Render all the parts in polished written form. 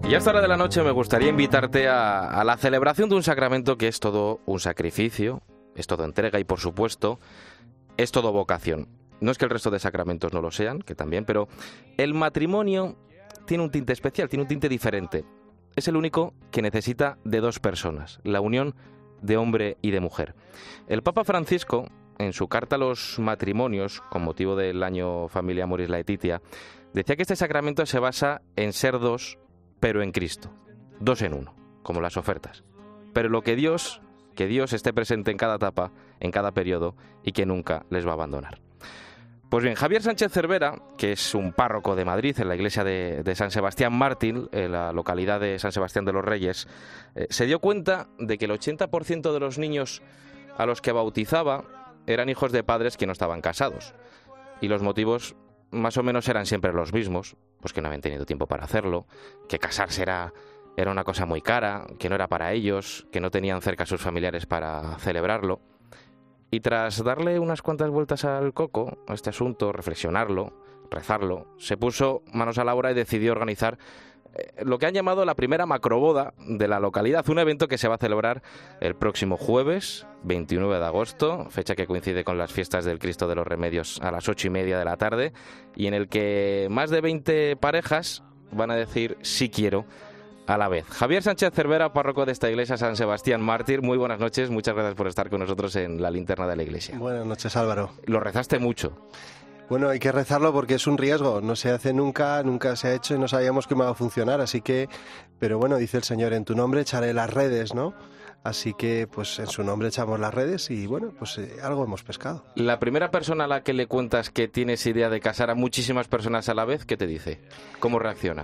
Y a esta hora de la noche me gustaría invitarte a la celebración de un sacramento que es todo un sacrificio, es todo entrega y, por supuesto, es todo vocación. No es que el resto de sacramentos no lo sean, que también, pero el matrimonio tiene un tinte especial, tiene un tinte diferente. Es el único que necesita de dos personas, la unión de hombre y de mujer. El Papa Francisco, en su carta a los matrimonios, con motivo del año Familia Amoris Laetitia, decía que este sacramento se basa en ser dos, pero en Cristo, dos en uno, como las ofertas. Pero que Dios esté presente en cada etapa, en cada periodo, y que nunca les va a abandonar. Pues bien, Javier Sánchez Cervera, que es un párroco de Madrid, en la iglesia de San Sebastián Mártir, en la localidad de San Sebastián de los Reyes, se dio cuenta de que el 80% de los niños a los que bautizaba eran hijos de padres que no estaban casados. Y los motivos más o menos eran siempre los mismos, pues que no habían tenido tiempo para hacerlo, que casarse era una cosa muy cara, que no era para ellos, que no tenían cerca a sus familiares para celebrarlo. Y tras darle unas cuantas vueltas al coco a este asunto, reflexionarlo, rezarlo, se puso manos a la obra y decidió organizar lo que han llamado la primera macroboda de la localidad, un evento que se va a celebrar el próximo jueves 29 de agosto, fecha que coincide con las fiestas del Cristo de los Remedios a las 8:30 de la tarde, y en el que más de 20 parejas van a decir sí quiero a la vez. Javier Sánchez Cervera, párroco de esta iglesia San Sebastián Mártir, muy buenas noches, muchas gracias por estar con nosotros en la linterna de la iglesia. Buenas noches, Álvaro. Lo rezaste mucho. Bueno, hay que rezarlo porque es un riesgo, no se hace nunca se ha hecho y no sabíamos cómo iba a funcionar, así que, pero bueno, dice el Señor, en tu nombre echaré las redes, ¿no? Así que, pues en su nombre echamos las redes y bueno, pues algo hemos pescado. La primera persona a la que le cuentas que tienes idea de casar a muchísimas personas a la vez, ¿qué te dice? ¿Cómo reacciona?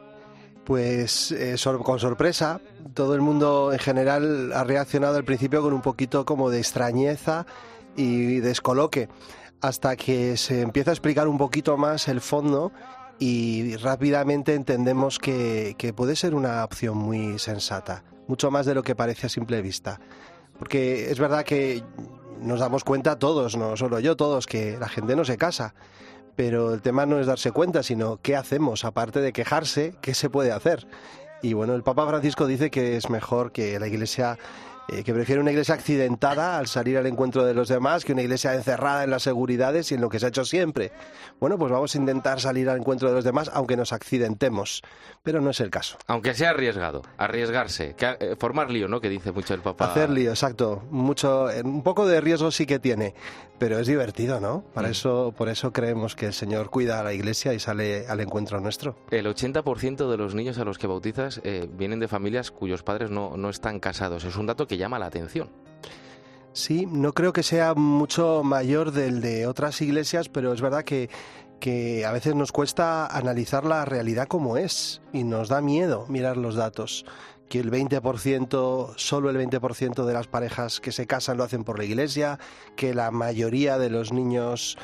Pues con sorpresa, todo el mundo en general ha reaccionado al principio con un poquito como de extrañeza y descoloque, hasta que se empieza a explicar un poquito más el fondo y rápidamente entendemos que puede ser una opción muy sensata, mucho más de lo que parece a simple vista. Porque es verdad que nos damos cuenta todos, no solo yo, todos, que la gente no se casa. Pero el tema no es darse cuenta, sino qué hacemos, aparte de quejarse, qué se puede hacer. Y bueno, el Papa Francisco dice que es mejor que la Iglesia, que prefiere una iglesia accidentada al salir al encuentro de los demás que una iglesia encerrada en las seguridades y en lo que se ha hecho siempre. Bueno, pues vamos a intentar salir al encuentro de los demás aunque nos accidentemos, pero no es el caso. Aunque sea arriesgarse, formar lío, ¿no? Que dice mucho el Papa. Hacer lío, exacto. Un poco de riesgo sí que tiene, pero es divertido, ¿no? Por eso creemos que el Señor cuida a la iglesia y sale al encuentro nuestro. El 80% de los niños a los que bautizas vienen de familias cuyos padres no están casados. Es un dato que llama la atención. Sí, no creo que sea mucho mayor del de otras iglesias, pero es verdad que a veces nos cuesta analizar la realidad como es y nos da miedo mirar los datos. Que el 20%, solo el 20% de las parejas que se casan lo hacen por la iglesia, que la mayoría de los niños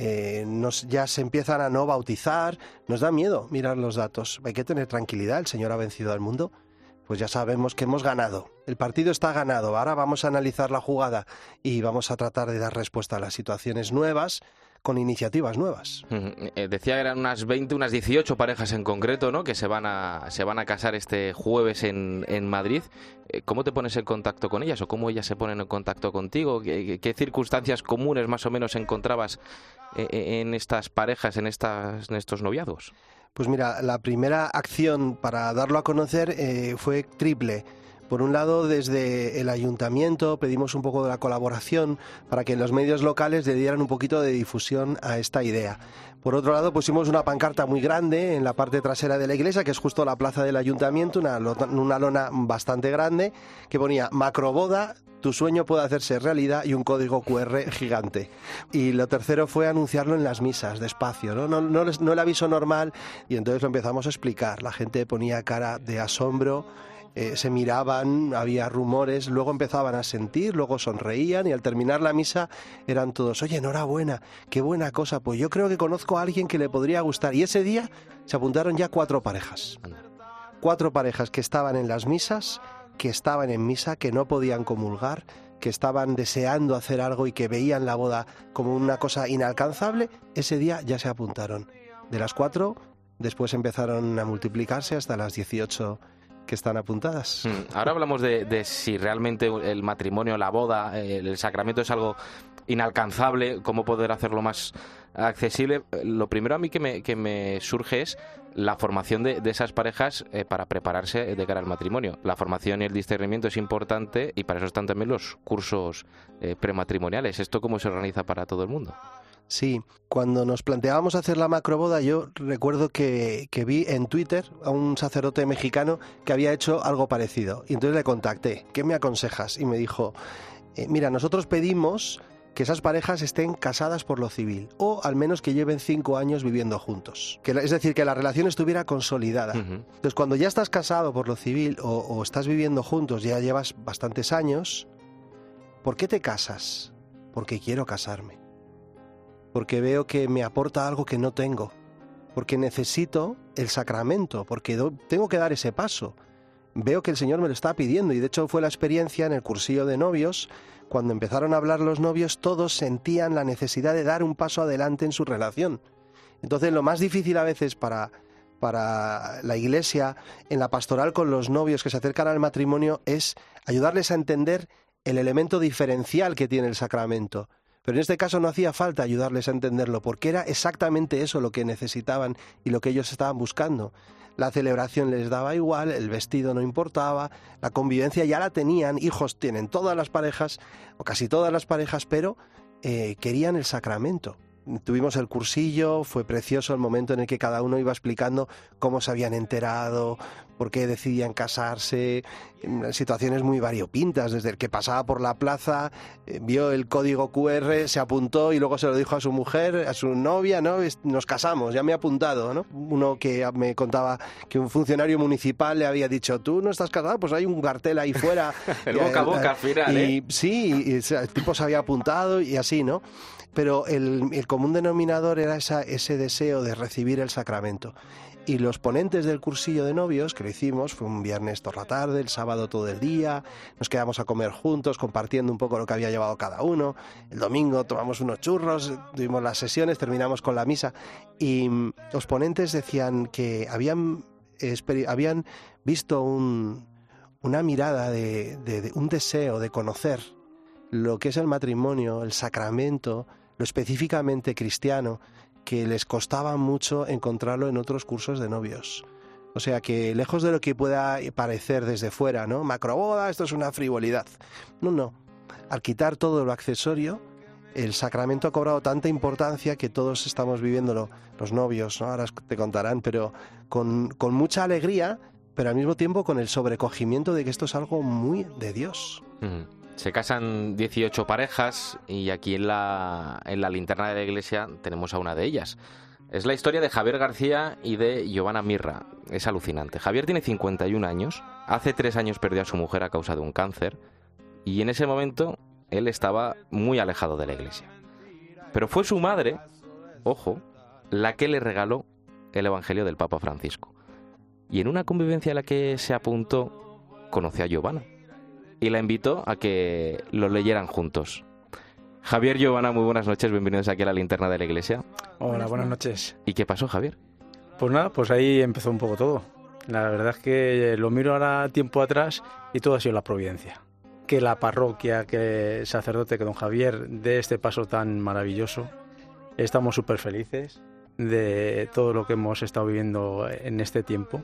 ya se empiezan a no bautizar. Nos da miedo mirar los datos. Hay que tener tranquilidad, el Señor ha vencido al mundo. Pues ya sabemos que hemos ganado. El partido está ganado. Ahora vamos a analizar la jugada y vamos a tratar de dar respuesta a las situaciones nuevas con iniciativas nuevas. Decía que eran unas 20, unas 18 parejas en concreto, ¿no? Que se van a casar este jueves en Madrid. ¿Cómo te pones en contacto con ellas o cómo ellas se ponen en contacto contigo? ¿Qué circunstancias comunes más o menos encontrabas en estas parejas, en estos noviazgos? Pues mira, la primera acción para darlo a conocer fue triple. Por un lado, desde el ayuntamiento pedimos un poco de la colaboración para que en los medios locales le dieran un poquito de difusión a esta idea. Por otro lado, pusimos una pancarta muy grande en la parte trasera de la iglesia, que es justo la plaza del ayuntamiento, una lona bastante grande, que ponía macroboda, tu sueño puede hacerse realidad, y un código QR gigante. Y lo tercero fue anunciarlo en las misas, despacio, no el aviso normal, y entonces lo empezamos a explicar. La gente ponía cara de asombro, se miraban, había rumores, luego empezaban a sentir, luego sonreían y al terminar la misa eran todos, oye, enhorabuena, qué buena cosa, pues yo creo que conozco a alguien que le podría gustar. Y ese día se apuntaron ya 4 parejas. 4 parejas que estaban en las misas, que estaban en misa, que no podían comulgar, que estaban deseando hacer algo y que veían la boda como una cosa inalcanzable. Ese día ya se apuntaron. De las 4, Después empezaron a multiplicarse hasta las 18 que están apuntadas. Ahora hablamos de si realmente el matrimonio, la boda, el sacramento es algo inalcanzable, cómo poder hacerlo más accesible. Lo primero a mí que me surge es la formación de esas parejas para prepararse de cara al matrimonio. La formación y el discernimiento es importante y para eso están también los cursos prematrimoniales. ¿Esto cómo se organiza para todo el mundo? Sí, cuando nos planteábamos hacer la macroboda, yo recuerdo que vi en Twitter a un sacerdote mexicano que había hecho algo parecido. Y entonces le contacté, ¿qué me aconsejas? Y me dijo, mira, nosotros pedimos que esas parejas estén casadas por lo civil, o al menos que lleven 5 años viviendo juntos. Es decir, que la relación estuviera consolidada. Entonces, cuando ya estás casado por lo civil o estás viviendo juntos, ya llevas bastantes años, ¿por qué te casas? Porque quiero casarme. Porque veo que me aporta algo que no tengo, porque necesito el sacramento, porque tengo que dar ese paso. Veo que el Señor me lo está pidiendo y de hecho fue la experiencia en el cursillo de novios. Cuando empezaron a hablar los novios, todos sentían la necesidad de dar un paso adelante en su relación. Entonces lo más difícil a veces para la Iglesia en la pastoral con los novios que se acercan al matrimonio es ayudarles a entender el elemento diferencial que tiene el sacramento. Pero en este caso no hacía falta ayudarles a entenderlo, porque era exactamente eso lo que necesitaban y lo que ellos estaban buscando. La celebración les daba igual, el vestido no importaba, la convivencia ya la tenían, hijos tienen todas las parejas, o casi todas las parejas, pero querían el sacramento. Tuvimos el cursillo, fue precioso el momento en el que cada uno iba explicando cómo se habían enterado, por qué decidían casarse, situaciones muy variopintas, desde el que pasaba por la plaza, vio el código QR, se apuntó y luego se lo dijo a su mujer, a su novia, ¿no? Nos casamos, ya me he apuntado, ¿no? Uno que me contaba que un funcionario municipal le había dicho, ¿tú no estás casado? Pues hay un cartel ahí fuera. El boca a boca al final, ¿eh? Sí, el tipo se había apuntado y así, ¿no? Pero el común denominador era ese deseo de recibir el sacramento. Y los ponentes del cursillo de novios, que lo hicimos, fue un viernes toda la tarde, el sábado todo el día, nos quedamos a comer juntos, compartiendo un poco lo que había llevado cada uno. El domingo tomamos unos churros, tuvimos las sesiones, terminamos con la misa. Y los ponentes decían que habían visto una mirada de un deseo de conocer lo que es el matrimonio, el sacramento, lo específicamente cristiano, que les costaba mucho encontrarlo en otros cursos de novios. O sea que lejos de lo que pueda parecer desde fuera, ¿no? Macroboda, esto es una frivolidad. No. Al quitar todo lo accesorio, el sacramento ha cobrado tanta importancia que todos estamos viviéndolo, los novios, ¿no? Ahora te contarán, pero con mucha alegría, pero al mismo tiempo con el sobrecogimiento de que esto es algo muy de Dios. Se casan 18 parejas y aquí en la linterna de la iglesia tenemos a una de ellas. Es la historia de Javier García y de Giovanna Mirra. Es alucinante. Javier tiene 51 años. Hace 3 años perdió a su mujer a causa de un cáncer y en ese momento él estaba muy alejado de la iglesia. Pero fue su madre, ojo, la que le regaló el Evangelio del Papa Francisco. Y en una convivencia a la que se apuntó, conoció a Giovanna y la invitó a que lo leyeran juntos. Javier, Giovanna, muy buenas noches, bienvenidos aquí a la linterna de la iglesia. Hola, buenas noches. ¿Y qué pasó, Javier? Pues nada, pues ahí empezó un poco todo. La verdad es que lo miro ahora tiempo atrás y todo ha sido la providencia. Que la parroquia, que el sacerdote, que don Javier dé este paso tan maravilloso. Estamos súper felices de todo lo que hemos estado viviendo en este tiempo.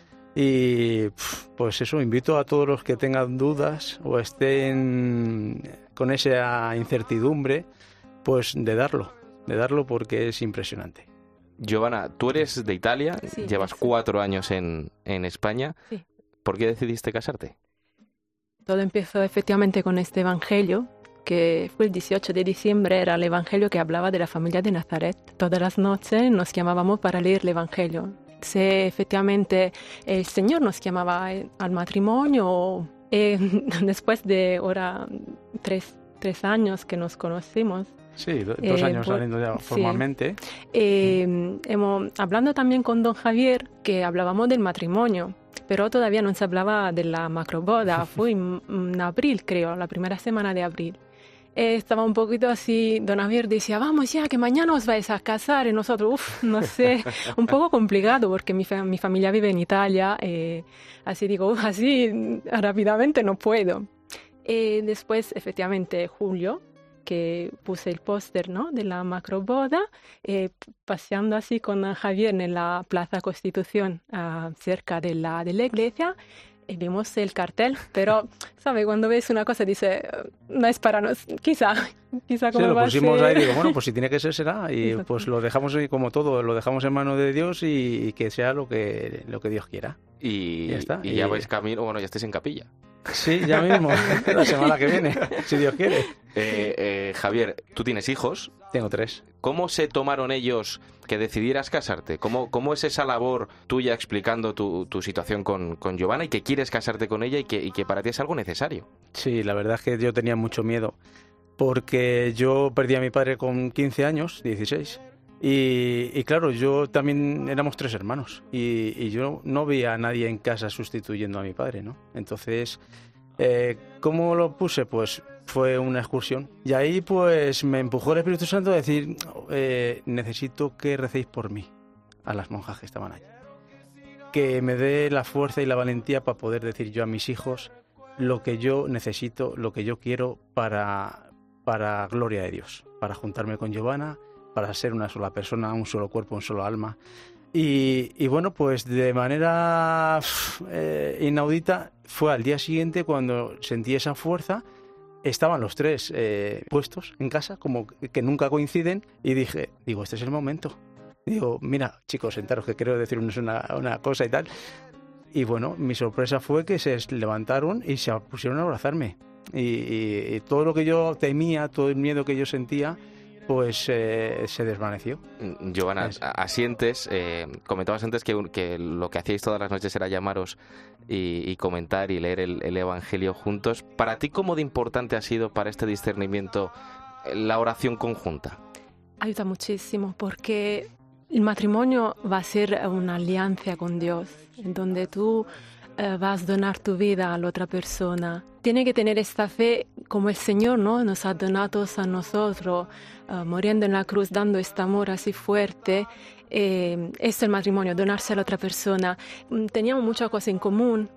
Y pues eso, invito a todos los que tengan dudas o estén con esa incertidumbre, pues de darlo porque es impresionante. Giovanna, tú eres de Italia, sí, llevas 4 años en España. Sí. ¿Por qué decidiste casarte? Todo empezó efectivamente con este evangelio, que fue el 18 de diciembre, era el evangelio que hablaba de la familia de Nazaret. Todas las noches nos llamábamos para leer el evangelio. Si efectivamente el Señor nos llamaba al matrimonio, después de ahora 3 años que nos conocimos. Sí, 2 años saliendo ya formalmente. Hablando también con don Javier, que hablábamos del matrimonio, pero todavía no se hablaba de la macroboda. Fue en abril, creo, la primera semana de abril. Estaba un poquito así, don Javier decía, vamos ya, que mañana os vais a casar, y nosotros, no sé, un poco complicado porque mi familia vive en Italia, así digo, así rápidamente no puedo. Después, efectivamente, julio, que puse el póster, ¿no?, de la macroboda, paseando así con Javier en la Plaza Constitución, cerca de la iglesia. Vimos el cartel, pero, ¿sabe? Cuando ves una cosa, dice, no es para nosotros, quizá como lo va pusimos a ser. ahí, digo, bueno, pues si tiene que ser, será. Y pues lo dejamos ahí como todo, lo dejamos en manos de Dios y que sea lo que Dios quiera. Y ya está. Y ya vais camino, bueno, ya estáis en capilla. Sí, ya mismo, la semana que viene, si Dios quiere. Javier, tú tienes hijos. Tengo 3. ¿Cómo se tomaron ellos que decidieras casarte? ¿Cómo es esa labor tuya explicando tu situación con Giovanna y que quieres casarte con ella y que para ti es algo necesario? Sí, la verdad es que yo tenía mucho miedo porque yo perdí a mi padre con 15 años, 16. Y claro, yo también éramos 3 hermanos y yo no veía a nadie en casa sustituyendo a mi padre, ¿no? Entonces, ¿cómo lo puse? Pues fue una excursión. Y ahí pues me empujó el Espíritu Santo a decir, necesito que recéis por mí, a las monjas que estaban allí. Que me dé la fuerza y la valentía para poder decir yo a mis hijos lo que yo necesito, lo que yo quiero para gloria de Dios, para juntarme con Giovanna, para ser una sola persona, un solo cuerpo, un solo alma. Y bueno, pues de manera inaudita fue al día siguiente cuando sentí esa fuerza. Estaban los 3 puestos en casa, como que nunca coinciden, y digo, este es el momento. Digo, mira, chicos, sentaros que quiero deciros una cosa y tal. Y bueno, mi sorpresa fue que se levantaron y se pusieron a abrazarme. Y todo lo que yo temía, todo el miedo que yo sentía, pues se desvaneció. Giovanna, asientes, comentabas antes que lo que hacíais todas las noches era llamaros y comentar y leer el Evangelio juntos. ¿Para ti cómo de importante ha sido para este discernimiento la oración conjunta? Ayuda muchísimo porque el matrimonio va a ser una alianza con Dios, en donde tú vas a donar tu vida a la otra persona. Tiene que tener esta fe como el Señor, ¿no?, nos ha donado a nosotros, muriendo en la cruz, dando este amor así fuerte. Es el matrimonio, donarse a la otra persona. Teníamos muchas cosas en común.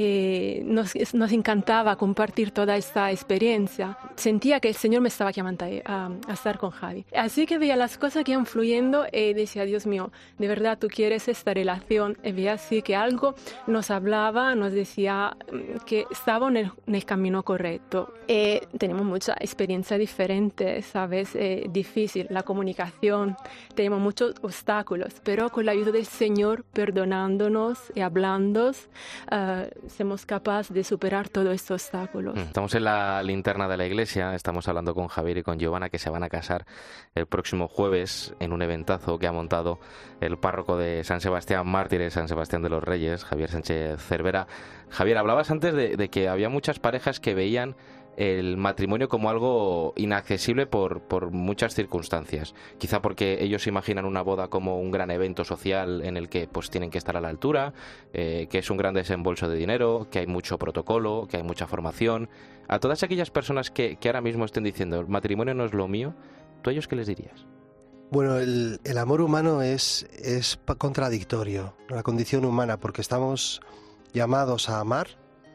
Nos encantaba compartir toda esta experiencia. Sentía que el Señor me estaba llamando a estar con Javi. Así que veía las cosas que iban fluyendo y decía, Dios mío, de verdad tú quieres esta relación. Y veía así que algo nos hablaba, nos decía que estaba en el camino correcto. Tenemos mucha experiencia diferente, ¿sabes? Difícil, la comunicación, tenemos muchos obstáculos, pero con la ayuda del Señor, perdonándonos y hablando, somos capaces de superar todos estos obstáculos. Estamos en la linterna de la iglesia, estamos hablando con Javier y con Giovanna, que se van a casar el próximo jueves en un eventazo que ha montado el párroco de San Sebastián Mártires, San Sebastián de los Reyes, Javier Sánchez Cervera. Javier, hablabas antes de que había muchas parejas que veían el matrimonio como algo inaccesible por muchas circunstancias. Quizá porque ellos imaginan una boda como un gran evento social en el que pues tienen que estar a la altura, que es un gran desembolso de dinero, que hay mucho protocolo, que hay mucha formación. A todas aquellas personas que ahora mismo estén diciendo el matrimonio no es lo mío, ¿tú a ellos qué les dirías? Bueno, el amor humano es contradictorio, la condición humana, porque estamos llamados a amar,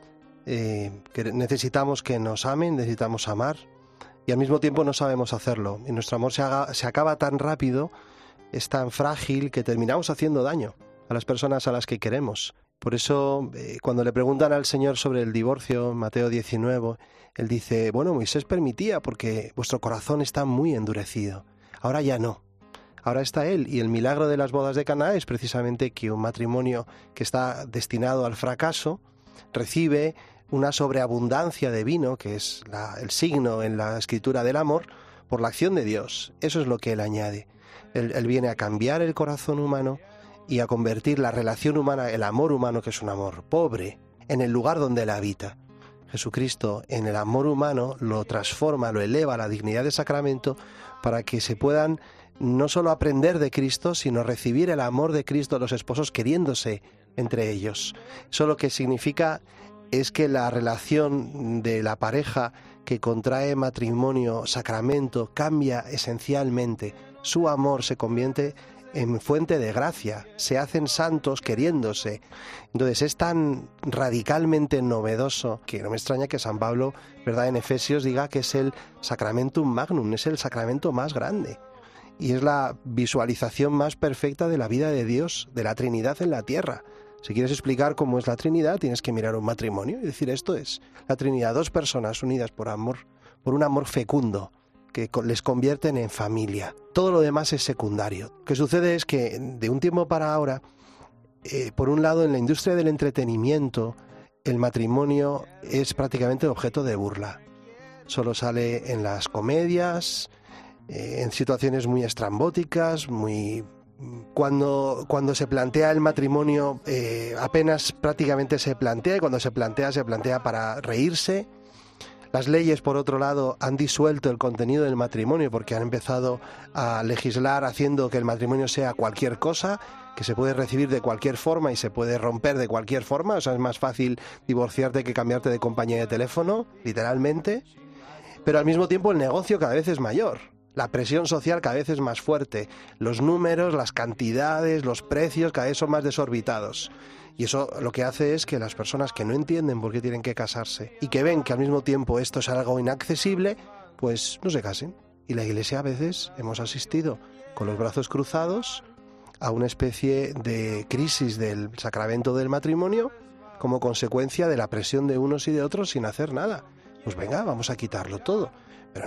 que necesitamos que nos amen, necesitamos amar, y al mismo tiempo no sabemos hacerlo. Y nuestro amor se acaba tan rápido, es tan frágil, que terminamos haciendo daño a las personas a las que queremos. Por eso, cuando le preguntan al Señor sobre el divorcio, en Mateo 19, Él dice, bueno, Moisés permitía porque vuestro corazón está muy endurecido. Ahora ya no. Ahora está Él, y el milagro de las bodas de Caná es precisamente que un matrimonio que está destinado al fracaso recibe una sobreabundancia de vino, que es el signo en la escritura del amor, por la acción de Dios. Eso es lo que Él añade. Él viene a cambiar el corazón humano y a convertir la relación humana, el amor humano, que es un amor pobre, en el lugar donde Él habita. Jesucristo en el amor humano lo transforma, lo eleva a la dignidad de sacramento para que se puedan no solo aprender de Cristo, sino recibir el amor de Cristo, los esposos queriéndose entre ellos. Eso lo que significa es que la relación de la pareja que contrae matrimonio, sacramento, cambia esencialmente. Su amor se convierte en fuente de gracia, se hacen santos queriéndose. Entonces es tan radicalmente novedoso que no me extraña que San Pablo, ¿verdad?, en Efesios diga que es el sacramentum magnum, es el sacramento más grande. Y es la visualización más perfecta de la vida de Dios, de la Trinidad en la tierra. Si quieres explicar cómo es la Trinidad, tienes que mirar un matrimonio y decir, esto es la Trinidad, dos personas unidas por amor, por un amor fecundo, que les convierten en familia. Todo lo demás es secundario. Lo que sucede es que de un tiempo para ahora, por un lado, en la industria del entretenimiento, el matrimonio es prácticamente objeto de burla. Solo sale en las comedias, en situaciones muy estrambóticas, muy... Cuando se plantea el matrimonio, apenas prácticamente se plantea, y cuando se plantea para reírse. Las leyes, por otro lado, han disuelto el contenido del matrimonio porque han empezado a legislar haciendo que el matrimonio sea cualquier cosa, que se puede recibir de cualquier forma y se puede romper de cualquier forma. O sea, es más fácil divorciarte que cambiarte de compañía de teléfono, literalmente. Pero al mismo tiempo el negocio cada vez es mayor. La presión social cada vez es más fuerte. Los números, las cantidades, los precios cada vez son más desorbitados. Y eso lo que hace es que las personas que no entienden por qué tienen que casarse y que ven que al mismo tiempo esto es algo inaccesible, pues no se casen. Y la Iglesia a veces hemos asistido con los brazos cruzados a una especie de crisis del sacramento del matrimonio como consecuencia de la presión de unos y de otros sin hacer nada. Pues venga, vamos a quitarlo todo. Pero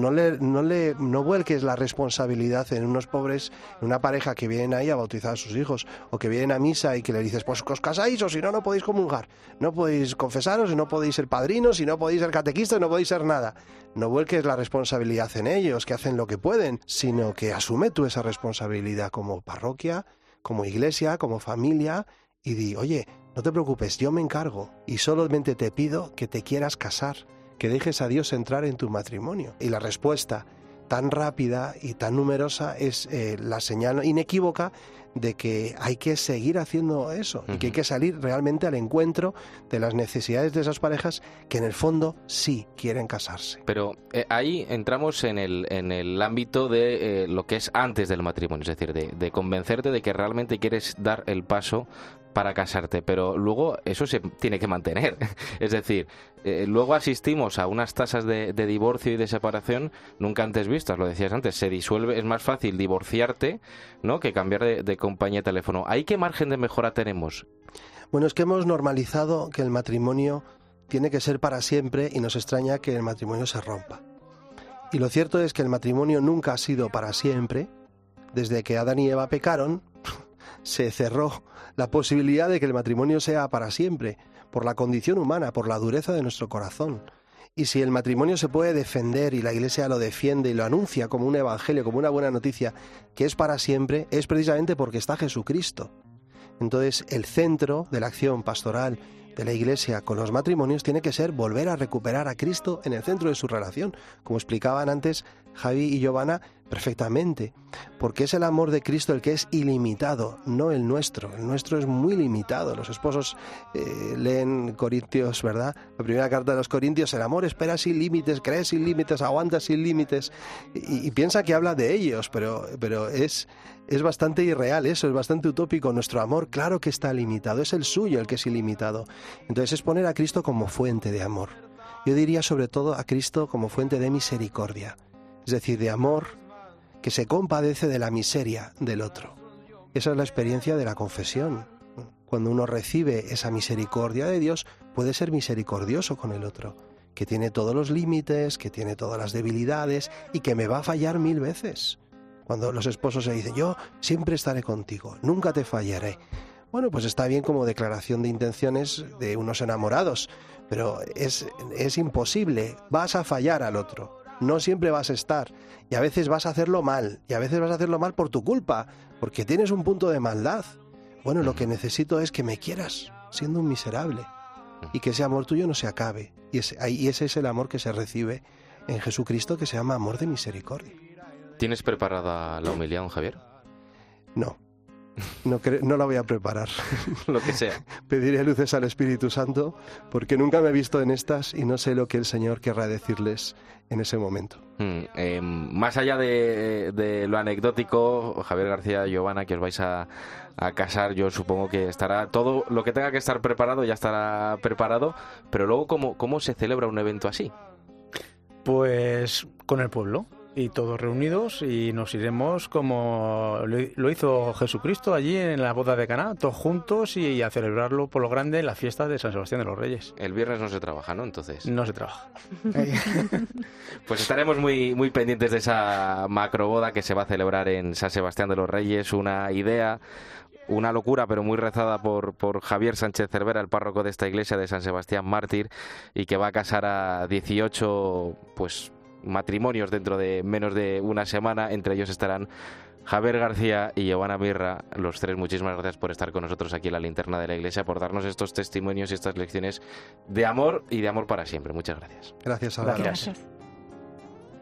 no vuelques la responsabilidad en unos pobres, en una pareja que vienen ahí a bautizar a sus hijos, o que vienen a misa y que le dices, pues os casáis o si no, no podéis comulgar, no podéis confesaros, y no podéis ser padrinos, y no podéis ser catequistas, no podéis ser nada. No vuelques la responsabilidad en ellos, que hacen lo que pueden, sino que asume tú esa responsabilidad como parroquia, como iglesia, como familia, y di, oye, no te preocupes, yo me encargo, y solamente te pido que te quieras casar, que dejes a Dios entrar en tu matrimonio. Y la respuesta tan rápida y tan numerosa es la señal inequívoca de que hay que seguir haciendo eso y que hay que salir realmente al encuentro de las necesidades de esas parejas que en el fondo sí quieren casarse. Pero ahí entramos en el ámbito de lo que es antes del matrimonio, es decir, de convencerte de que realmente quieres dar el paso para casarte, pero luego eso se tiene que mantener. Es decir, luego asistimos a unas tasas de divorcio y de separación nunca antes vistas, lo decías antes, se disuelve, es más fácil divorciarte, ¿no?, que cambiar de compañía de teléfono. ¿Ahí qué margen de mejora tenemos? Bueno, es que hemos normalizado que el matrimonio tiene que ser para siempre y nos extraña que el matrimonio se rompa. Y lo cierto es que el matrimonio nunca ha sido para siempre. Desde que Adán y Eva pecaron, se cerró la posibilidad de que el matrimonio sea para siempre, por la condición humana, por la dureza de nuestro corazón. Y si el matrimonio se puede defender y la Iglesia lo defiende y lo anuncia como un evangelio, como una buena noticia, que es para siempre, es precisamente porque está Jesucristo. Entonces, el centro de la acción pastoral de la Iglesia con los matrimonios tiene que ser volver a recuperar a Cristo en el centro de su relación, como explicaban antes Javi y Giovanna perfectamente, porque es el amor de Cristo el que es ilimitado, no el nuestro. El nuestro es muy limitado. Los esposos leen Corintios, ¿verdad? La primera carta de los Corintios, el amor espera sin límites, cree sin límites, aguanta sin límites, y piensa que habla de ellos, pero es bastante irreal eso, es bastante utópico. Nuestro amor, claro que está limitado, es el suyo el que es ilimitado. Entonces es poner a Cristo como fuente de amor. Yo diría sobre todo a Cristo como fuente de misericordia, es decir, de amor que se compadece de la miseria del otro. Esa es la experiencia de la confesión. Cuando uno recibe esa misericordia de Dios, puede ser misericordioso con el otro, que tiene todos los límites, que tiene todas las debilidades y que me va a fallar 1000 veces. Cuando los esposos se dicen, yo siempre estaré contigo, nunca te fallaré. Bueno, pues está bien como declaración de intenciones de unos enamorados, pero es imposible, vas a fallar al otro. No siempre vas a estar, y a veces vas a hacerlo mal, y a veces vas a hacerlo mal por tu culpa, porque tienes un punto de maldad. Bueno, lo que necesito es que me quieras, siendo un miserable, y que ese amor tuyo no se acabe. Y ese es el amor que se recibe en Jesucristo, que se llama amor de misericordia. ¿Tienes preparada la homilía, don Javier? No, No la voy a preparar. Lo que sea. Pediré luces al Espíritu Santo, porque nunca me he visto en estas y no sé lo que el Señor querrá decirles en ese momento. Más allá de lo anecdótico, Javier García y Giovanna, que os vais a casar, yo supongo que estará todo lo que tenga que estar preparado, ya estará preparado, pero luego, ¿cómo se celebra un evento así? Pues con el pueblo. Y todos reunidos, y nos iremos como lo hizo Jesucristo allí en la boda de Caná, todos juntos, y a celebrarlo por lo grande en la fiesta de San Sebastián de los Reyes. El viernes no se trabaja, ¿no? Entonces. No se trabaja. Pues estaremos muy, muy pendientes de esa macroboda que se va a celebrar en San Sebastián de los Reyes, una idea, una locura, pero muy rezada por Javier Sánchez Cervera, el párroco de esta iglesia de San Sebastián Mártir, y que va a casar a 18, pues, matrimonios dentro de menos de una semana. Entre ellos estarán Javier García y Giovanna Mirra. Los tres, muchísimas gracias por estar con nosotros aquí en la Linterna de la Iglesia, por darnos estos testimonios y estas lecciones de amor y de amor para siempre. Muchas gracias. Gracias, Álvaro. Gracias.